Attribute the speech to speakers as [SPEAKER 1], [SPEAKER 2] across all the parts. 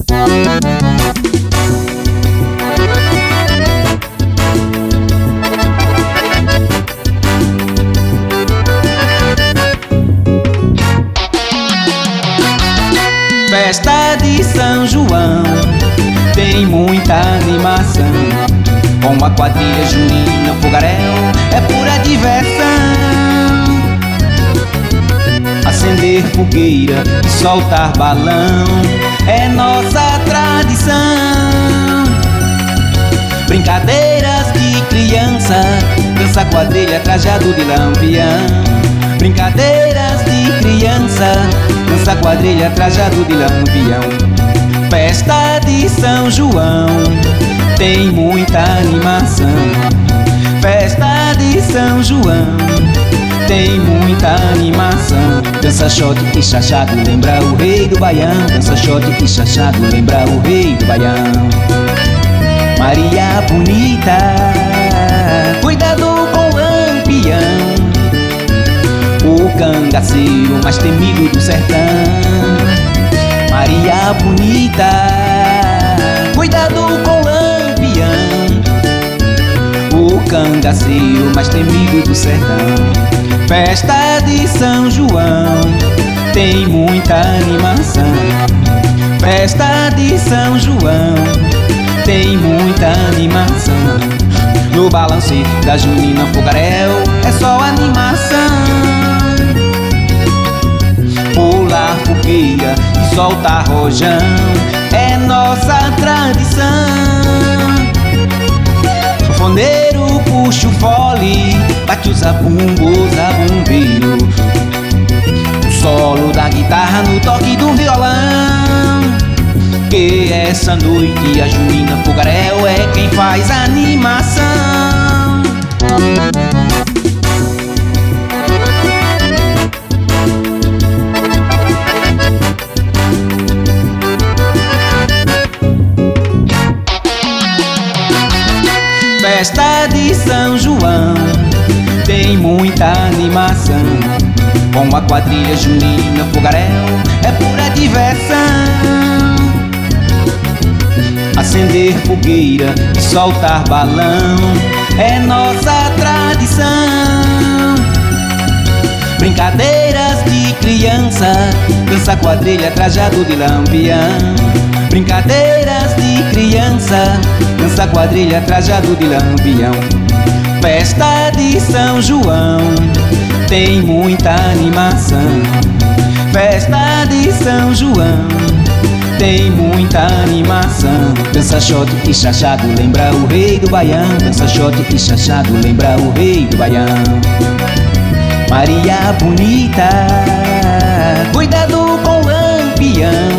[SPEAKER 1] Festa de São João tem muita animação, com a quadrilha junina, fogaréu, é pura diversão. Acender fogueira e soltar balão é nossa tradição. Brincadeiras de criança, dança quadrilha trajado de lampião. Brincadeiras de criança, dança quadrilha trajado de lampião. Festa de São João tem muita animação. Festa de São João tem muita animação. Dança shot e chachado, lembra o rei do Baião. Dança shot e chachado, lembra o rei do Baião. Maria bonita, cuidado com o lampião, o cangaceiro mais temido do sertão. Maria bonita, cuidado com o lampião, o cangaceiro mais temido do sertão. Festa de São João tem muita animação. Festa de São João tem muita animação. No balanço da junina, fogaréu, é só animação. Pular fogueira e soltar rojão é nossa tradição. Sanfoneiro puxa o fole, bate os zabumbos, zabumbeiro. O solo da guitarra no toque do violão. Que essa noite a junina, fogaréu, é quem faz a animação. Festa de São João tem muita animação, com a quadrilha junina, fogaréu, é pura diversão. Acender fogueira e soltar balão é nossa tradição. Brincadeiras de criança, dança quadrilha trajado de lampião. Brincadeiras de criança, dança quadrilha trajado de lampião. Festa de São João tem muita animação. Festa de São João tem muita animação. Dança shot e chachado, lembra o rei do Baião. Dança shot e chachado, lembra o rei do Baião. Maria bonita, cuidado com o lampião,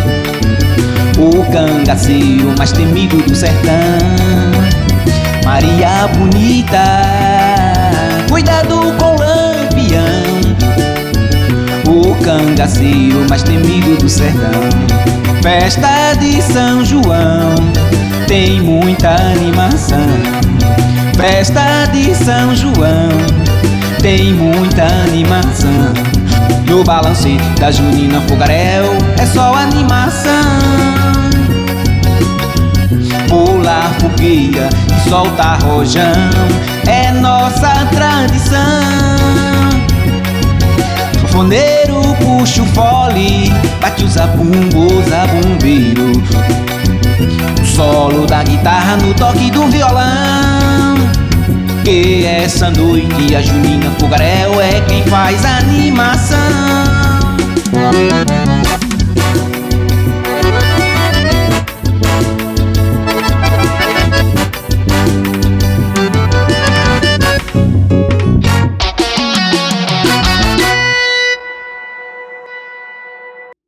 [SPEAKER 1] o cangaceiro mais temido do sertão. Maria bonita, cuidado com o lampião, o cangaceiro mais temido do sertão. Festa de São João tem muita animação. Festa de São João tem muita animação. No balanço da junina, fogaréu, é só animação. Pular fogueira e soltar rojão é nossa tradição. Sanfoneiro puxa o fole, bate os zabumbos, zabumbeiro. O solo da guitarra no toque do violão. Que essa noite a junina, fogaréu, é quem faz a animação.